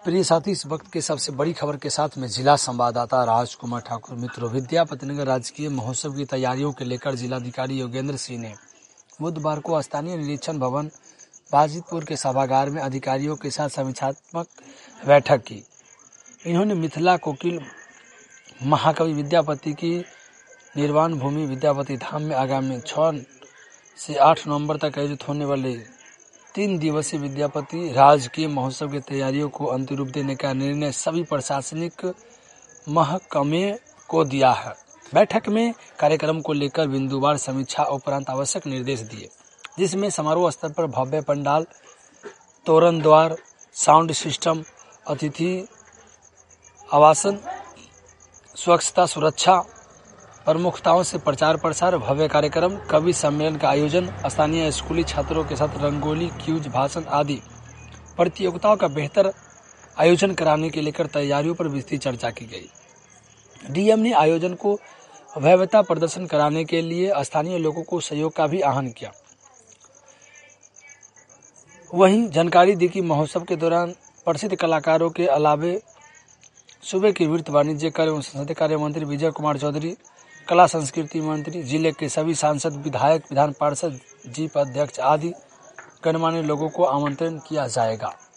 प्रिय साथी, इस वक्त के सबसे बड़ी खबर के साथ में जिला संवाददाता राजकुमार ठाकुर। मित्रों, विद्यापतिनगर राजकीय महोत्सव की तैयारियों के लेकर जिलाधिकारी योगेंद्र सिंह ने बुधवार को स्थानीय निरीक्षण भवन बाजितपुर के सभागार में अधिकारियों के साथ समीक्षात्मक बैठक की। इन्होंने मिथिला कोकिल महाकवि विद्यापति की निर्वाण भूमि विद्यापति धाम में आगामी 6 से 8 नवंबर तक आयोजित होने वाले 3 दिवसीय विद्यापति राजकीय महोत्सव की तैयारियों को अंतिम रूप देने का निर्णय सभी प्रशासनिक महकमे को दिया है। बैठक में कार्यक्रम को लेकर बिंदुवार समीक्षा उपरांत आवश्यक निर्देश दिए, जिसमें समारोह स्तर पर भव्य पंडाल, तोरण द्वार, साउंड सिस्टम, अतिथि आवासन, स्वच्छता, सुरक्षा, प्रमुखताओं से प्रचार प्रसार, भव्य कार्यक्रम, कवि सम्मेलन का आयोजन, स्थानीय स्कूली छात्रों के साथ रंगोली, क्यूज, भाषण आदि प्रतियोगिताओं का बेहतर आयोजन कराने के लेकर तैयारियों पर विस्तृत चर्चा की गई। डीएम ने आयोजन को भव्यता प्रदर्शन कराने के लिए स्थानीय लोगों को सहयोग का भी आह्वान किया। वहीं जानकारी दी कि महोत्सव के दौरान प्रसिद्ध कलाकारों के अलावे सूबे के वित्त, वाणिज्य कार्य एवं संसदीय कार्य मंत्री विजय कुमार चौधरी, कला संस्कृति मंत्री, जिले के सभी सांसद, विधायक, विधान पार्षद, जीप अध्यक्ष आदि गणमान्य लोगों को आमंत्रण किया जाएगा।